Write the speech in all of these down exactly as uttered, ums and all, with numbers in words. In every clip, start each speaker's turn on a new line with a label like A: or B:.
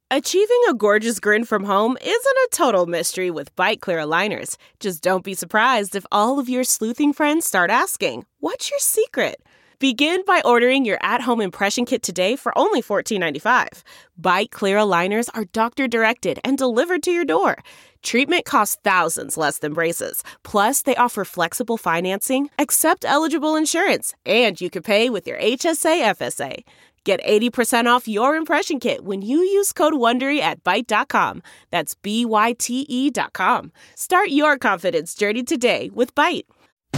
A: Achieving a gorgeous grin from home isn't a total mystery with Byte Clear aligners. Just don't be surprised if all of your sleuthing friends start asking, "What's your secret?" Begin by ordering your at-home impression kit today for only fourteen ninety-five. Byte Clear aligners are doctor-directed and delivered to your door. Treatment costs thousands less than braces. Plus, they offer flexible financing, accept eligible insurance, and you can pay with your H S A F S A. Get eighty percent off your impression kit when you use code WONDERY at byte dot com. That's B Y T E dot com. Start your confidence journey today with Byte.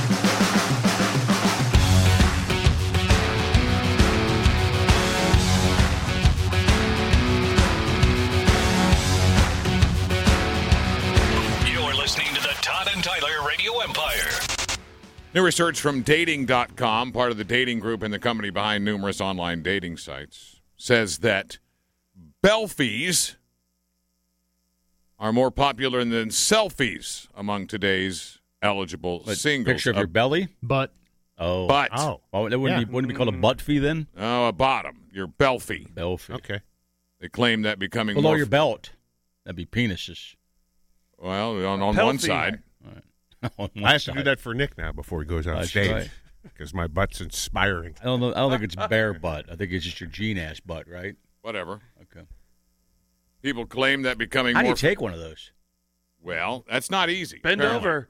B: You're listening to the Todd and Tyler Radio Empire.
C: New research from dating dot com, part of the dating group and the company behind numerous online dating sites, says that belfies are more popular than selfies among today's eligible
D: What,
C: singles.
D: Picture of
C: A
D: your belly?
E: But
D: Oh.
C: butt.
D: Oh. Oh, that wouldn't,
E: Yeah.
D: be, wouldn't it be called a butt fee then?
C: Oh, a bottom. Your belfie.
D: Belfie.
F: Okay.
C: They claim that becoming
D: Below
C: more
D: your belt. That'd be penises.
C: well on, on
G: Pelfie.
C: one side.
D: On one
F: I have to do
D: side.
F: that for Nick now before he goes on
D: That's
F: stage
D: right.
F: because my butt's inspiring.
D: I don't know. I don't think it's bare butt. I think it's just your gene ass butt, right?
C: Whatever.
D: Okay.
C: People claim that becoming
D: How do
C: more
D: you take one of those?
C: well, that's not easy.
G: Bend
C: apparently.
G: over.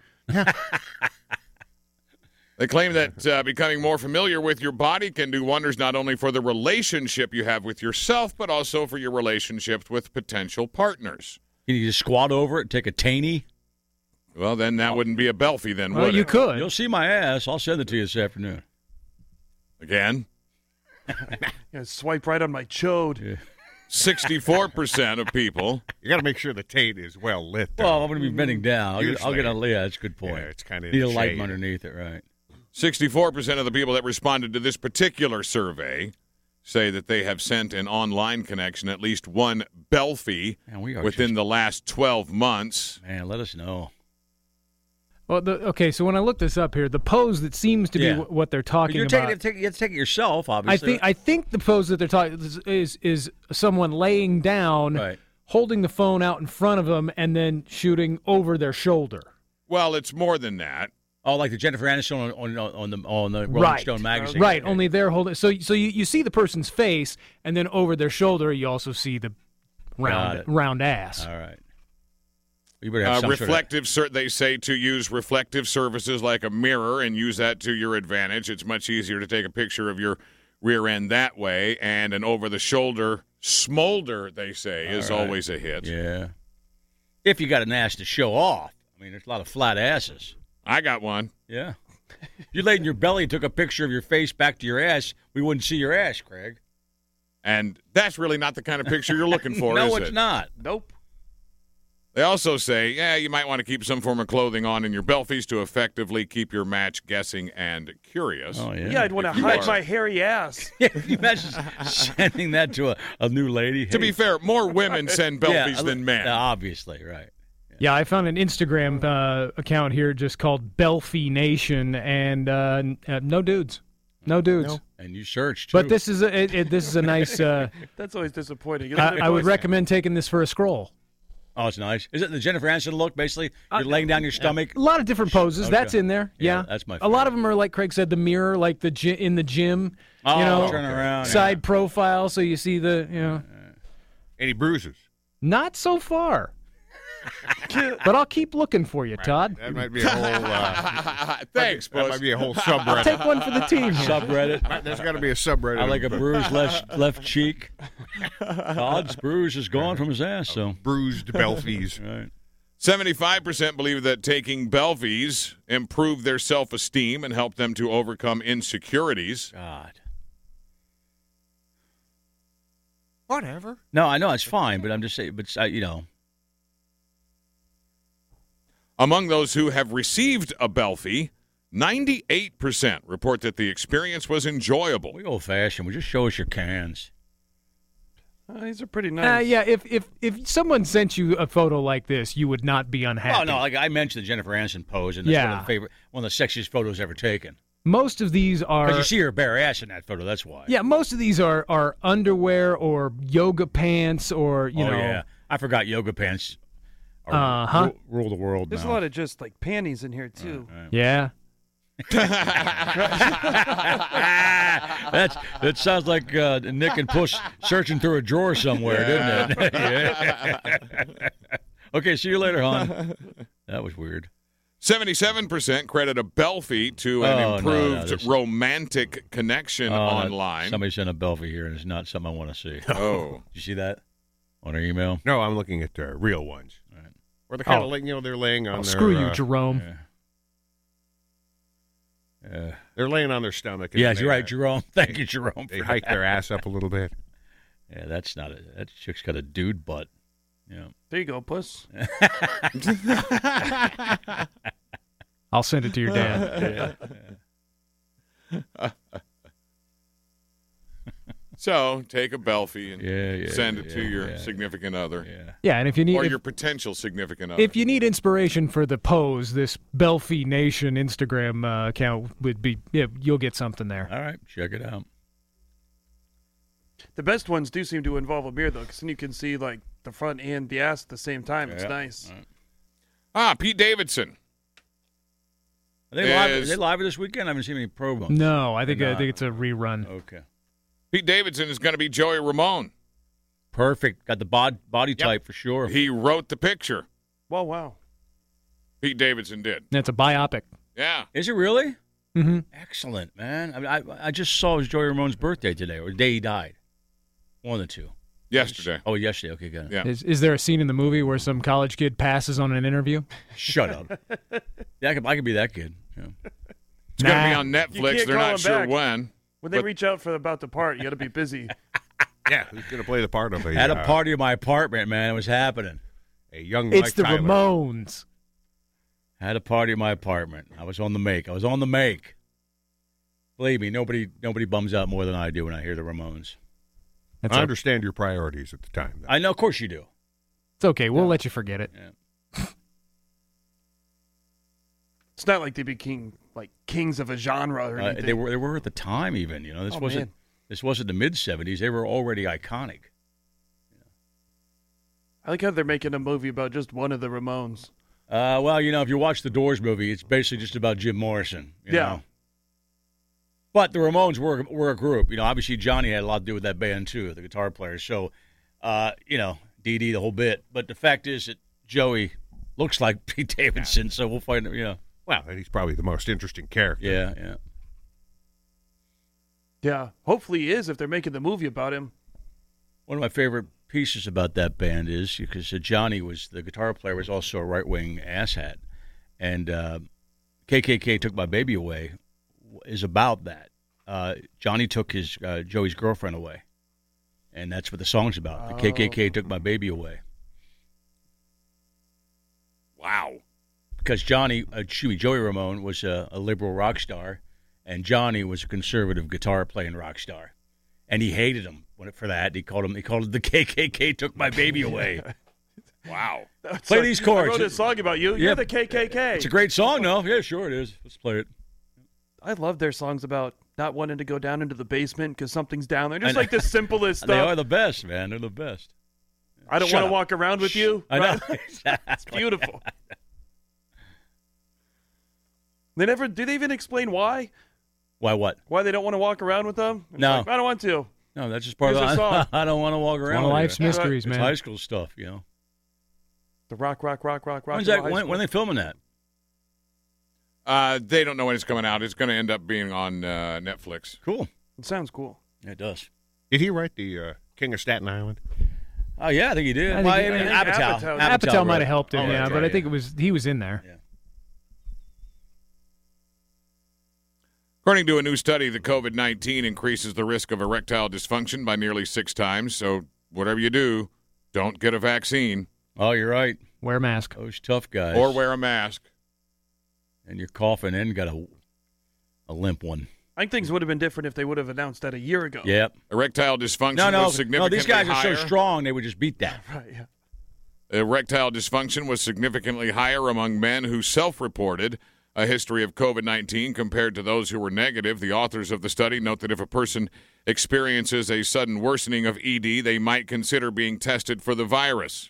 C: They claim that uh, becoming more familiar with your body can do wonders not only for the relationship you have with yourself, but also for your relationships with potential partners.
D: Can you just squat over it, take a taney?
C: Well, then that wouldn't be a belfie, then,
E: well,
C: would
E: you
C: it?
E: could.
D: You'll see my ass. I'll send it to you this afternoon.
C: Again,
G: Yeah, swipe right on my chode.
D: Yeah.
C: sixty-four percent of people.
F: You got to make sure the tape is well lit. though.
D: Well, I'm going to be bending down. I'll get, I'll get
F: Usually.
D: a yeah, that's a good point.
F: Yeah, it's kind of
D: Need a light underneath it, right?
C: sixty-four percent of the people that responded to this particular survey say that they have sent an online connection at least one belfie
D: Man, we are
C: within
D: just-
C: the last twelve months.
D: Man, let us know.
E: Well, the, okay, so when I look this up here, the pose that seems to
D: Yeah.
E: be w- what they're
D: But
E: talking
D: you're
E: about.
D: taking it, take, you have to take it yourself,
E: I
D: obviously.
E: think I think the pose that they're talking is, is is someone laying down,
D: Right.
E: holding the phone out in front of them, and then shooting over their shoulder.
C: Well, it's more than that.
D: Oh, like the Jennifer Aniston on, on, on the on the Rolling
E: Right.
D: Stone magazine.
E: Right.
D: Okay.
E: Only they're holding. So so you, you see the person's face, and then over their shoulder, you also see the
D: Got
E: round
D: it.
E: round ass.
D: All right. You better have
C: Uh,
D: some sort of-
C: reflective, ser- they say to use reflective surfaces like a mirror and use that to your advantage. It's much easier to take a picture of your rear end that way, and an over-the-shoulder smolder, they say, is
D: All right.
C: always a hit.
D: Yeah. If you got an ass to show off. I mean, there's a lot of flat asses.
C: I got one.
D: Yeah. If you laid in your belly and took a picture of your face back to your ass, we wouldn't see your ass, Craig.
C: And that's really not the kind of picture you're looking for,
D: no,
C: is
D: it's
C: it?
D: not.
G: Nope.
C: They also say, yeah, you might want to keep some form of clothing on in your belfies to effectively keep your match guessing and curious.
D: Oh, yeah.
G: Yeah, I'd want to
C: If you
G: hide
C: are-
G: my hairy ass.
D: Yeah, can you imagine sending that to a, a new lady?
C: To be
D: Hey.
C: fair, more women send
D: Yeah,
C: belfies
D: a-
C: than men.
D: uh, Obviously, right.
E: Yeah, I found an Instagram uh, account here just called Belfie Nation, and uh, n- uh, no dudes, no dudes.
D: And you searched, too.
E: But this is a it, it, this is a nice. Uh,
G: That's always disappointing.
E: I, I would recommend taking this for a scroll.
D: Oh, it's nice. Is it the Jennifer Aniston look, basically? You're
E: Uh,
D: laying down your stomach?
E: A lot of different poses.
D: Okay.
E: That's in there.
D: Yeah,
E: Yeah,
D: that's my
E: A lot
D: favorite.
E: of them are like Craig said, the mirror, like the gy- in the gym.
D: Oh,
E: you know,
D: turn around.
E: side profile, so you see the you know.
F: Any bruises?
E: Not so far. But I'll keep looking for you, Todd.
F: That might be a whole. Uh,
C: Thanks,
F: that might
C: Puss.
F: be a whole
E: I'll
F: subreddit.
E: take one for the team here.
D: Subreddit.
F: There's got to be a subreddit.
D: I like a
F: of, uh,
D: bruised left left cheek. Todd's bruise is gone from his ass, so.
F: bruised belfies.
D: Right.
C: seventy-five percent believe that taking belfies improve their self-esteem and help them to overcome insecurities.
D: God.
F: Whatever.
D: No, I know it's fine, but I'm just saying, but, uh, you know.
C: Among those who have received a belfie, ninety-eight percent report that the experience was enjoyable.
D: We old fashioned. We just show us your cans.
G: Uh, these are pretty
E: Uh,
G: nice.
E: yeah, if, if if someone sent you a photo like this, you would not be unhappy.
D: Oh no, like I mentioned the Jennifer Aniston pose, and that's one
E: Yeah.
D: of the favorite, one of the sexiest photos ever taken.
E: Most of these are
D: Because you see her bare ass in that photo. That's why.
E: yeah. Most of these are, are underwear or yoga pants or you
D: oh,
E: know.
D: yeah. I forgot yoga pants. are-
E: Uh-huh.
D: Rule, rule the world
G: There's
D: now.
G: a lot of just like panties in here too.
E: Yeah.
D: That's that sounds like uh, Nick and Puss searching through a drawer somewhere, didn't it? Yeah. Okay, see you later, hon. That was weird.
C: seventy-seven percent credit a Belfie to an
D: Oh, no, no,
C: improved
D: this-
C: romantic connection
D: Oh, no,
C: online.
D: Somebody sent a Belfie here, and it's not something I want to see.
C: Oh.
D: Did you see that on our email?
F: No, I'm looking at uh, real ones.
D: Right.
F: Where they're kind
E: Oh.
F: of, you know, they're laying on
E: Oh,
F: their.
E: screw you,
F: uh,
E: Jerome.
D: Yeah. Uh,
F: They're laying on their stomach. and
D: yeah,
F: they,
D: you're right,
F: uh,
D: Jerome. Thank you, Jerome.
F: They
D: for
F: hike
D: that.
F: their ass up a little bit.
D: Yeah, that's not a. That chick's got a dude butt. Yeah.
G: There you go, puss.
E: I'll send it to your dad.
C: So take a Belfie and
D: Yeah, yeah.
C: send it
D: yeah,
C: to your
D: yeah,
C: significant other.
D: Yeah.
E: Yeah, and if you need
C: Or
E: if,
C: your potential significant other.
E: if you need inspiration for the pose, this Belfie Nation Instagram uh, account would be yeah, you'll get something there.
D: All right, check it out.
G: The best ones do seem to involve a mirror though, because then you can see like the front and the ass at the same time. It's
D: Yeah.
G: nice.
D: All right.
C: ah, Pete Davidson.
D: Are they live?
C: Is-
D: Are they live this weekend? I haven't seen any pro ones.
E: No, I think
D: They're
E: I
D: not.
E: think it's a rerun.
D: Okay.
C: Pete Davidson is going to be Joey Ramone.
D: Perfect. Got the bod- body
F: Yep.
D: type for sure.
C: He wrote the picture.
G: Well, wow.
C: Pete Davidson did.
E: That's a biopic.
C: Yeah.
D: Is it really?
E: Mm-hmm.
D: Excellent, man. I, mean, I I just saw it was Joey Ramone's birthday today, or the day he died. One of the two.
C: Yesterday.
D: Oh, yesterday. Okay, got it.
C: Yeah.
E: Is is there a scene in the movie where some college kid passes on an interview?
D: Shut up. Yeah, I could, I could be that kid. Yeah.
C: It's going to be
E: Nah.
C: on
G: You
C: Netflix.
G: can't
C: They're
G: call
C: not
G: him
C: sure
G: back.
C: when.
G: When they
C: But-
G: reach out for about the part, you got to be busy.
F: Yeah, who's going to play the part of a,
D: At a
F: uh,
D: party in my apartment, man. It was happening.
F: a young
E: It's
F: Mike
E: the
F: Tyler?
E: Ramones.
D: Had a party in my apartment. I was on the make. I was on the make. Believe me, nobody nobody bums out more than I do when I hear the Ramones.
E: That's
F: I
E: o-
F: understand your priorities at the time. though.
D: I know, of course you do.
E: It's okay. We'll let you forget it.
G: It's not like they became like kings of a genre or
D: Uh,
G: anything.
D: they were they were at the time even. You know, this
G: Oh,
D: wasn't
G: man.
D: this wasn't the mid seventies. They were already iconic.
G: I like how they're making a movie about just one of the Ramones.
D: Uh, well, you know, if you watch the Doors movie, it's basically just about Jim Morrison. you
G: Yeah.
D: know. But the Ramones were were a group. You know, obviously Johnny had a lot to do with that band too, the guitar player. So, uh, you know, Dee Dee, the whole bit. But the fact is that Joey looks like Pete Davidson, so we'll find. You know,
F: Well, and he's probably the most interesting character.
D: yeah, yeah.
G: Yeah, hopefully he is if they're making the movie about him.
D: One of my favorite pieces about that band is because uh, Johnny was the guitar player, was also a right wing asshat, and uh, K K K Took My Baby Away is about that. Uh, Johnny took his uh, Joey's girlfriend away, and that's what the song's about. The K K K took my baby away
C: Wow.
D: because Johnny, uh, excuse me, Joey Ramone was a, a liberal rock star, and Johnny was a conservative guitar playing rock star, and he hated him when- for that. He called him. He called it the K K K took my baby away.
C: Wow.
D: Play these chords.
G: I wrote a song about you.
D: Yeah.
G: You're the K K K.
D: It's a great song, though. Yeah, sure it is. Let's play it.
G: I love their songs about not wanting to go down into the basement because something's down there.
D: I
G: Just
D: know.
G: like the simplest
D: They
G: stuff.
D: are the best, man. They're the best.
G: I don't
D: Shut
G: want to
D: up.
G: walk around with you.
D: I know.
G: Right?
D: Exactly.
G: It's beautiful. They never. Do they even explain why?
D: Why? What?
G: Why they don't want to walk around with them? It's
D: No.
G: like, I don't want to.
D: No, that's just part
G: Here's
D: of
G: a
D: the.
G: song.
D: I don't want to walk around.
E: One of
D: with
E: life's
D: you.
E: mysteries,
D: It's
E: man.
D: high school stuff, you know.
G: The rock, rock, rock, rock, rock.
D: When's
G: and
D: that?
G: roll high
D: When,
G: school.
D: when are they filming that?
C: Uh, they don't know when it's coming out. It's going to end up being on uh, Netflix.
D: Cool.
G: It sounds cool.
D: Yeah, it does.
F: Did he write the uh, King of Staten Island?
D: Oh yeah, I think he did.
E: I think
D: Well,
E: he-
D: I mean,
G: I think
D: Apatow.
G: Apatow-
E: Apatow
D: wrote
E: might
D: it.
E: have helped him,
D: Oh,
E: yeah,
D: that's
E: but
D: right,
E: I think it was he was in there.
D: Yeah.
C: According to a new study, the COVID nineteen increases the risk of erectile dysfunction by nearly six times. So whatever you do, don't get a vaccine
D: Oh, you're right.
E: Wear a mask.
D: Those tough guys.
C: or wear a mask.
D: And you're coughing and got a a limp one.
G: I think things would have been different if they would have announced that a year ago.
D: Yep.
C: Erectile dysfunction
D: No, no,
C: was
D: no.
C: significantly
D: These guys are
C: higher.
D: so strong they would just beat that.
G: Right. Yeah.
C: Erectile dysfunction was significantly higher among men who self-reported a history of COVID nineteen compared to those who were negative. The authors of the study note that if a person experiences a sudden worsening of E D, they might consider being tested for the virus.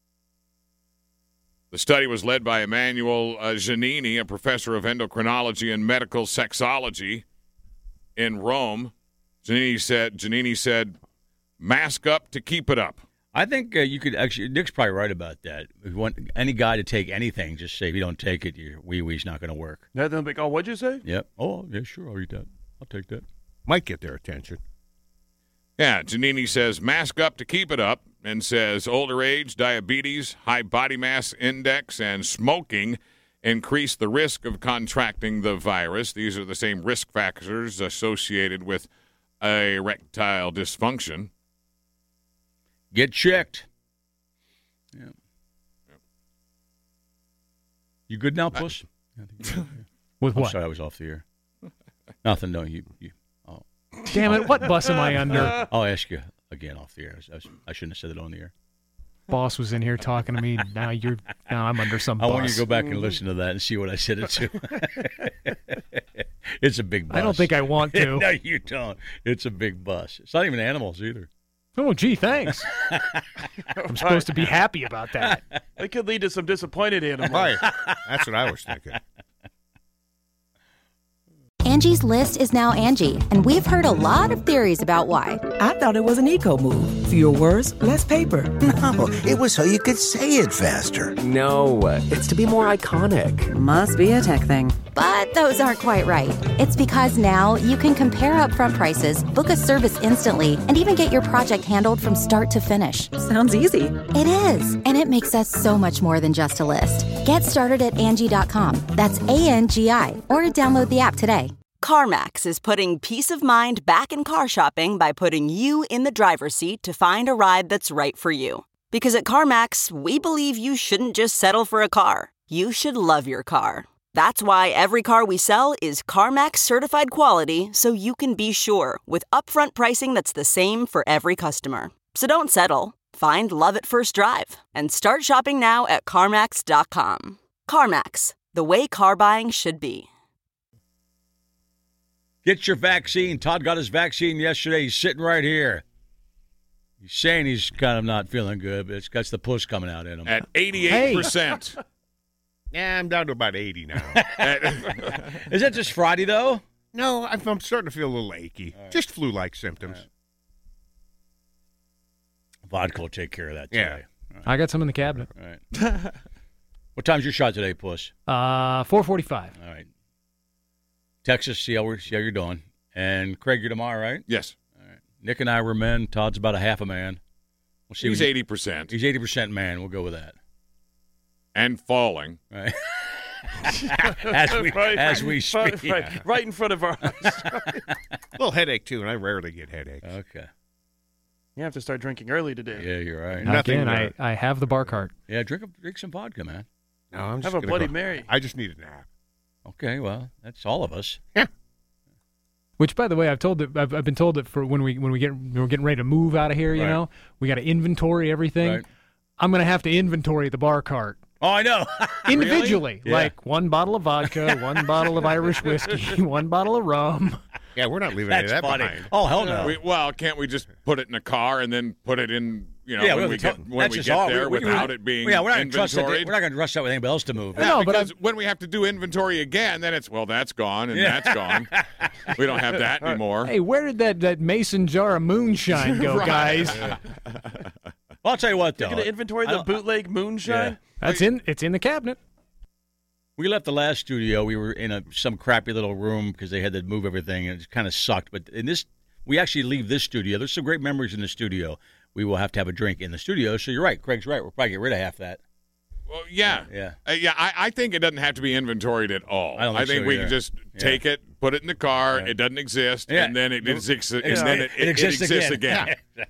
C: The study was led by Emmanuel uh, Giannini, a professor of endocrinology and medical sexology in Rome. Giannini said, Giannini said, mask up to keep it up.
D: I think uh, you could actually, Nick's probably right about that. If you want any guy to take anything, just say if you don't take it, your wee-wee's not going to work.
G: That they'll be like, oh, what'd you say?
D: Yep. Oh, yeah, sure, I'll eat that. I'll take that.
F: Might get their attention.
C: Yeah, Giannini says mask up to keep it up and says older age, diabetes, high body mass index, and smoking increase the risk of contracting the virus. These are the same risk factors associated with erectile dysfunction.
D: Get checked. Yeah. You good now, Puss?
E: With
D: I'm
E: what?
D: sorry, I was off the air. Nothing, no. You, you, oh.
E: Damn it, what bus am I under?
D: I'll ask you again off the air. I, was, I, was, I shouldn't have said it on the air.
E: Boss was in here talking to me. Now you're. Now I'm under some
D: I
E: bus.
D: want you to go back and listen to that and see what I said it to. It's a big bus.
E: I don't think I want to.
D: No, you don't. It's a big bus. It's not even animals either.
E: Oh, gee, thanks. I'm supposed to be happy about that.
G: It could lead to some disappointed animals.
F: Right. That's what I was thinking.
H: Angie's List is now Angie, and we've heard a lot of theories about why.
I: I thought it was an eco move. Fewer words, less paper.
J: No, it was so you could say it faster.
K: No, it's to be more iconic.
H: Must be a tech thing. But those aren't quite right. It's because now you can compare upfront prices, book a service instantly, and even get your project handled from start to finish.
I: Sounds easy.
H: It is, and it makes us so much more than just a list. Get started at Angie dot com. That's A N G I, or download the app today.
L: CarMax is putting peace of mind back in car shopping by putting you in the driver's seat to find a ride that's right for you. Because at CarMax, we believe you shouldn't just settle for a car. You should love your car. That's why every car we sell is CarMax certified quality, so you can be sure with upfront pricing that's the same for every customer. So don't settle. Find love at first drive and start shopping now at CarMax dot com. CarMax, the way car buying should be.
D: Get your vaccine. Todd got his vaccine yesterday. He's sitting right here. He's saying he's kind of not feeling good, but it's got the puss coming out in him.
C: At eighty-eight percent.
F: Hey. Yeah, I'm down to about eighty now.
D: Is that just Friday, though?
F: No, I'm, I'm starting to feel a little achy. Right. Just flu-like symptoms.
D: Right. Vodka will take care of that
F: yeah.
D: today. Right.
E: I got some in the cabinet.
D: All right. What time's your shot today, Puss?
E: Uh, four forty-five.
D: All right. Texas, see how, we're, see how you're doing. And Craig, you're tomorrow, right?
C: Yes.
D: All right. Nick and I were men. Todd's about a half a man. We'll see.
C: He's eighty percent.
D: He's eighty percent man. We'll go with that.
C: And falling.
D: Right. as we
G: right,
D: as we
G: right,
D: speak.
G: right, right in front of our eyes.
F: A little headache, too, and I rarely get headaches.
D: Okay.
G: You have to start drinking early today.
D: Yeah, you're right.
F: Nothing
E: Again, I,
F: uh,
E: I have the bar cart.
D: Yeah, drink a, drink some vodka, man.
F: No, I'm just
G: Have a
F: gonna
G: Bloody
F: go.
G: Mary.
F: I just need a nap.
D: Okay, well, that's all of us.
F: Yeah.
E: Which, by the way, I've told that I've, I've been told that for when we when we get when we're getting ready to move out of here, you
D: Right.
E: know, we got to inventory everything.
D: Right.
E: I'm gonna have to inventory the bar cart
D: Oh, I know.
E: individually,
D: Really? Yeah.
E: like one bottle of vodka, one bottle of Irish whiskey, one bottle of rum.
F: Yeah, we're not leaving any of
D: That's
F: that
D: funny.
F: behind.
D: Oh, hell no.
C: We, well, can't we just put it in a car and then put it in, you know,
D: yeah,
C: when
D: we're
C: we
D: gonna
C: get,
D: tell-
C: when
D: that's
C: we
D: just
C: get
D: all.
C: there
D: We- we-
C: without
D: we-
C: it being
D: yeah, we're not gonna trust that.
C: inventoried?
D: We're not going to trust that with anybody else to move.
C: Yeah,
E: No, but
C: because
E: I'm-
C: when we have to do inventory again, then it's, well, that's gone and
D: Yeah.
C: that's gone. We don't have that anymore.
E: Hey, where did that, that mason jar of moonshine go,
C: Right.
E: guys?
D: Well, I'll tell you what, though.
G: You're going to inventory
D: I
G: the
D: don't-
G: bootleg moonshine?
D: Yeah.
E: That's in it's in the cabinet.
D: We left the last studio. We were in a some crappy little room because they had to move everything, and it kind of sucked. But in this, we actually leave this studio. There's some great memories in the studio. We will have to have a drink in the studio. So you're right. Craig's right. We'll probably get rid of half that.
C: Well, yeah.
D: Yeah.
C: Uh, yeah, I, I think it doesn't have to be inventoried at all.
D: I don't think
C: think
D: so
C: we
D: either.
C: can just
D: Yeah.
C: take it, put it in the car,
D: Yeah.
C: it doesn't exist,
D: Yeah.
C: and then it exists, and
D: Yeah.
C: then it,
D: It
C: it,
D: exists
C: it exists
D: again.
C: again.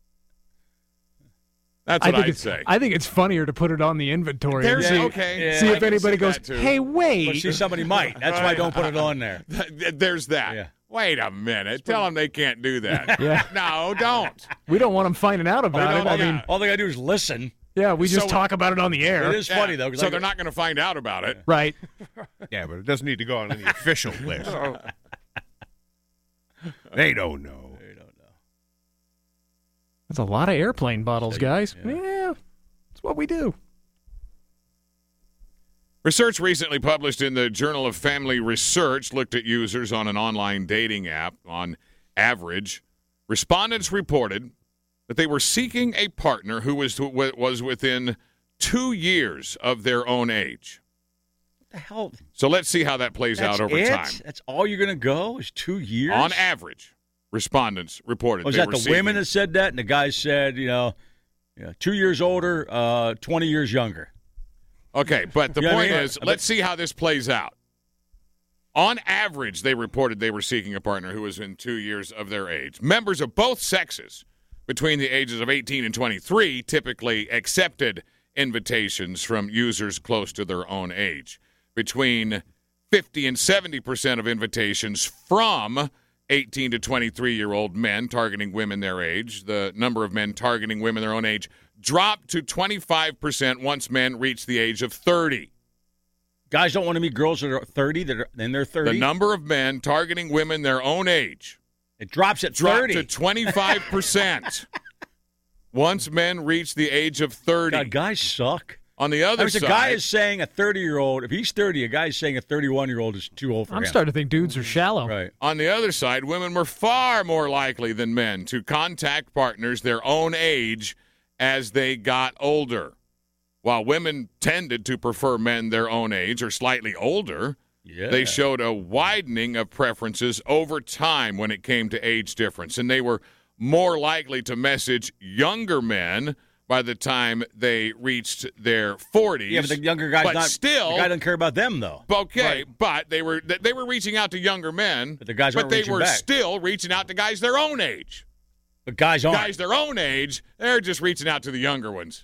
C: That's
E: I
C: what
E: think
C: I'd
E: it's
C: say.
E: I think it's funnier to put it on the inventory. and
C: There's
E: see,
C: okay.
D: Yeah.
E: see
C: I
E: if
C: can
E: anybody
C: see
E: goes,
C: that, too.
E: hey, wait.
D: But see, somebody might. That's why I don't put it on there.
C: There's that.
D: Yeah.
C: Wait a minute. Tell them they can't do that.
E: Yeah.
C: No, don't.
E: We don't want them finding out
C: We
E: about
C: don't-
E: it. I
C: yeah.
E: mean,
D: All they got to do is listen.
E: Yeah, we just
C: So-
E: talk about it on the air.
D: It is funny, though. 'cause
C: So
D: I-
C: they're not going to find out about it.
E: Right.
F: Yeah, but it doesn't need to go on any official list. They don't know.
D: They don't know.
E: That's a lot of airplane bottles,
D: Say-
E: guys.
D: yeah.
E: Yeah, that's what we do.
C: Research recently published in the Journal of Family Research looked at users on an online dating app. On average, respondents reported that they were seeking a partner who was was within two years of their own age.
D: What the hell?
C: So let's see how that plays
D: That's
C: out over
D: it?
C: time.
D: That's all you're going to go is two years?
C: On average, respondents reported.
D: Was
C: they
D: that
C: were
D: the
C: seeking-
D: women that said that? And the guys said, you know, you know two years older, uh, twenty years younger.
C: Okay, but the
D: You know what I
C: point
D: mean?
C: is,
D: But-
C: let's see how this plays out. On average, they reported they were seeking a partner who was in two years of their age. Members of both sexes between the ages of eighteen and twenty-three typically accepted invitations from users close to their own age. Between fifty and seventy percent of invitations from eighteen to twenty-three-year-old men targeting women their age. The number of men targeting women their own age dropped to twenty-five percent once men reached the age of thirty.
D: Guys don't want to meet girls that are thirty, that are in their thirty.
C: The number of men targeting women their own age
D: It drops at
C: dropped
D: thirty.
C: to twenty-five percent once men reach the age of thirty.
D: God, guys suck.
C: On the other
D: I mean,
C: side,
D: a guy is saying a thirty-year-old, if he's thirty, a guy is saying a thirty-one-year-old is too old for
E: I'm
D: him.
E: starting to think dudes are shallow.
D: Right.
C: on the other side, women were far more likely than men to contact partners their own age as they got older. While women tended to prefer men their own age or slightly older,
D: Yeah.
C: they showed a widening of preferences over time when it came to age difference, and they were more likely to message younger men by the time they reached their forties.
D: Yeah, but the younger guy's
C: but
D: not.
C: still,
D: the guy doesn't care about them though.
C: okay, but they were they were reaching out to younger men,
D: But the guys
C: but
D: weren't
C: they
D: reaching
C: were
D: back.
C: still reaching out to guys their own age.
D: But guys aren't.
C: Guys their own age, they're just reaching out to the younger ones.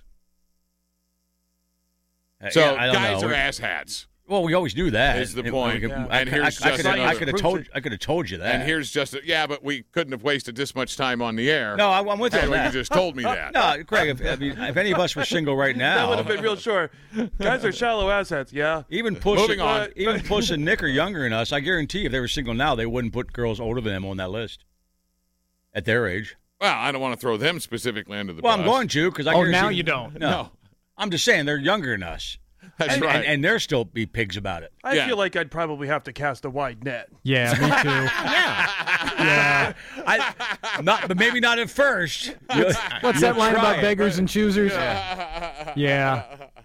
D: Uh,
C: So
D: yeah, I don't
C: guys
D: know.
C: are asshats.
D: Well, we always knew that.
C: Is the
D: It-
C: point.
D: I could-
C: Yeah.
D: I,
C: And
D: could-
C: here's
D: I, I
C: just
D: could have
C: another
D: I could have
G: proof
D: told
G: that-
D: I could have told you that.
C: And here's just a, yeah, but we couldn't have wasted this much time on the air.
D: no, I, I'm with you
C: Had
D: on
C: you
D: that.
C: just told me that.
D: No, Craig. If, I mean, if any of us were single right
G: That
D: now,
G: would have been real short. Guys are shallow assets, yeah.
D: even Puss,
C: Moving on.
D: even Puss and Nick are younger than us. I guarantee, if they were single now, they wouldn't put girls older than them on that list at their age.
C: Well, I don't want to throw them specifically under the
D: Well,
C: bus.
D: I'm going to because I.
E: Oh,
D: guarantee-
E: now you don't.
D: No.
C: No.
D: I'm just saying they're younger than us.
C: That's
D: and,
C: right.
D: and, and they're still be pigs about it.
G: I
C: Yeah.
G: feel like I'd probably have to cast a wide net.
E: Yeah, me too. yeah.
D: I, not, but maybe not at first.
E: What's that line about beggars and choosers? Yeah.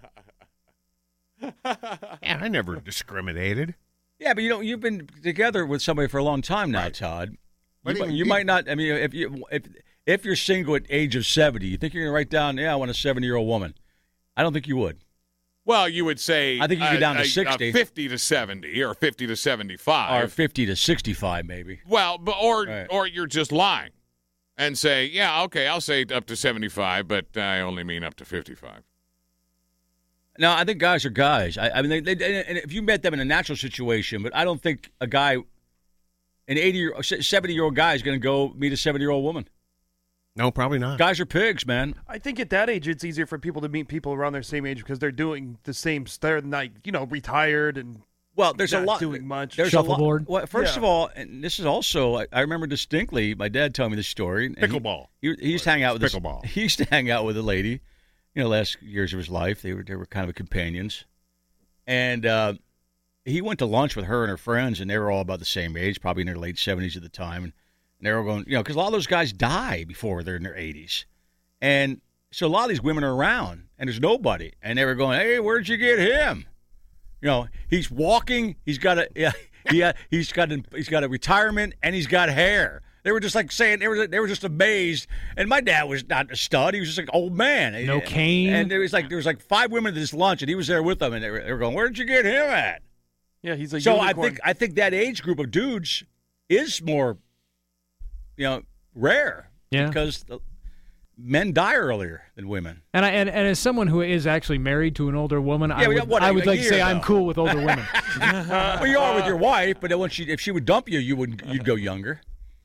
F: Yeah, I never discriminated.
D: Yeah, but you know, you've been together with somebody for a long time now, Todd.
F: But
D: You, might-
F: even-
D: you might not. I mean, if you if if you're single at age of seventy, you think you're gonna write down, yeah, I want a seventy year old woman? I don't think you would.
C: Well, you would say
D: I think you
C: uh,
D: get down to
C: a- a
D: sixty.
C: fifty to seventy, or fifty to seventy-five,
D: Or fifty to sixty-five, maybe.
C: Well, but, or
D: Right.
C: or you're just lying and say, yeah, okay, I'll say up to seventy-five, but I only mean up to fifty-five.
D: No, I think guys are guys. I, I mean, they, they, and if you met them in a natural situation, but I don't think a guy, an eighty year, seventy year old guy is going to go meet a seventy year old woman.
F: No, probably not.
D: Guys are pigs, man.
G: I think at that age, it's easier for people to meet people around their same age because they're doing the same. They're like, you know, retired and
D: Well, there's
G: not
D: a lot
G: doing much.
D: There's a lot.
E: Shuffleboard.
D: Well, first
G: Yeah.
D: of all, and this is also, I, I remember distinctly. My dad telling me this story. and he-
F: Pickleball.
D: He, he used to hang out with this,
F: Pickleball.
D: He used to hang out with a lady. You know, last years of his life, they were they were kind of companions, and uh, he went to lunch with her and her friends, and they were all about the same age, probably in their late seventies at the time, and they were going, you know, because a lot of those guys die before they're in their eighties, and so a lot of these women are around, and there's nobody, and they were going, hey, where'd you get him? You know, he's walking, he's got a yeah, yeah, he's got a, he's got a retirement, and he's got hair. They were just like saying they were they were just amazed. And my dad was not a stud; he was just like an old man.
E: No cane.
D: And there was like there was like five women at this lunch, and he was there with them, and they were, they were going, "Where did you get him at?"
G: yeah, he's a
D: So
G: unicorn.
D: I think I think that age group of dudes is more, you know, rare.
E: Yeah.
D: Because the, men die earlier than women.
E: And I and, and as someone who is actually married to an older woman, I
D: Yeah,
E: would,
D: what,
E: I
D: a-
E: would
D: a
E: like to
D: year,
E: say I'm
D: though?
E: cool with older women.
D: Well, you are with your wife, but then when she if she would dump you, you would you'd go younger.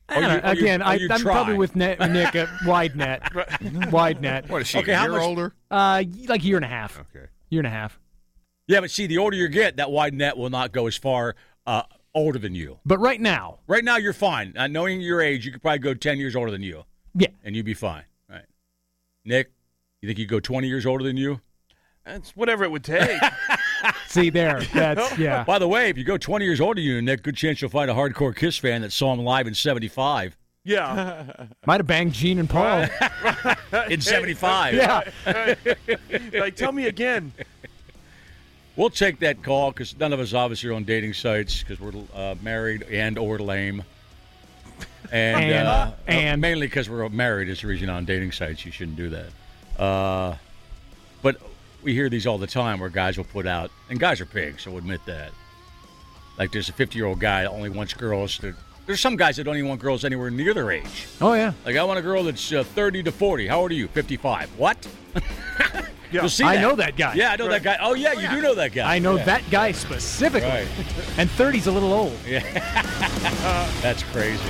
E: I don't know.
D: you- or you-
E: Again,
D: or
E: I,
D: you
E: I'm
D: try.
E: probably with net, Nick at wide net. Wide net.
F: What is she?
D: Okay,
F: a
D: how
F: year
D: much-
F: older?
E: Uh, like a year and a half.
F: Okay.
E: Year and a half.
D: Yeah, but see, the older you get, that wide net will not go as far uh, older than you.
E: But right now,
D: Right now, you're fine. Uh, knowing your age, you could probably go ten years older than you,
E: yeah.
D: and you'd be fine. Right. Nick, you think you'd go twenty years older than you?
G: It's whatever it would take.
E: See there. That's yeah.
D: By the way, if you go twenty years older than you, Nick, good chance you'll find a hardcore Kiss fan that saw him live in seventy-five.
G: Yeah.
E: Might have banged Gene and Paul.
D: In seventy-five.
E: Yeah.
G: Like, tell me again.
D: We'll take that call because none of us obviously are on dating sites because we're uh, married and or lame. And,
E: And-
D: uh,
E: and-
D: mainly because we're married is the reason on dating sites you shouldn't do that. Uh, but we hear these all the time where guys will put out, and guys are pigs, so we'll admit that. Like there's a fifty-year-old guy that only wants girls to. There's some guys that don't even want girls anywhere near their age.
E: Oh yeah.
D: Like I want a girl that's uh, thirty to forty. How old are you? fifty-five. What?
G: Yeah.
D: You'll see
E: I
D: that.
E: know that guy.
D: Yeah, I know that guy. Oh yeah, you do know that guy.
E: I know
D: Yeah.
E: that guy specifically.
D: Right.
E: And thirty's a little old.
D: Yeah. That's crazy.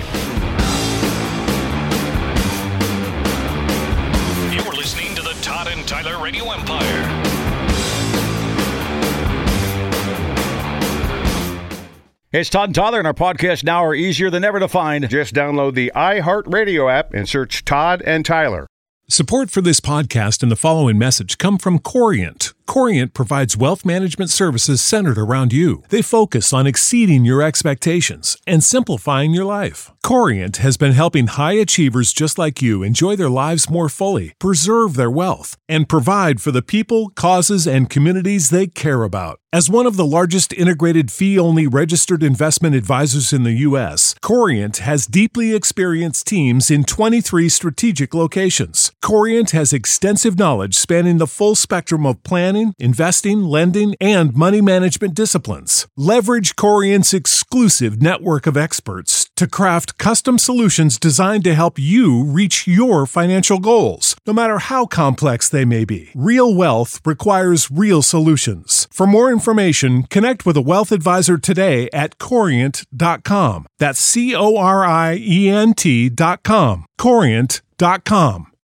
B: You're listening to the Todd and Tyler Radio Empire.
D: Hey, it's Todd and Tyler, and our podcast now are easier than ever to find.
F: Just download the iHeartRadio app and search Todd and Tyler.
M: Support for this podcast and the following message come from Corient. Corient provides wealth management services centered around you. They focus on exceeding your expectations and simplifying your life. Corient has been helping high achievers just like you enjoy their lives more fully, preserve their wealth, and provide for the people, causes, and communities they care about. As one of the largest integrated fee-only registered investment advisors in the U S, Corient has deeply experienced teams in twenty-three strategic locations. Corient has extensive knowledge spanning the full spectrum of planning, investing, lending, and money management disciplines. Leverage Corient's exclusive network of experts to craft custom solutions designed to help you reach your financial goals, no matter how complex they may be. Real wealth requires real solutions. For more information, connect with a wealth advisor today at corient dot com. That's C O R I E N T dot com. corient dot com.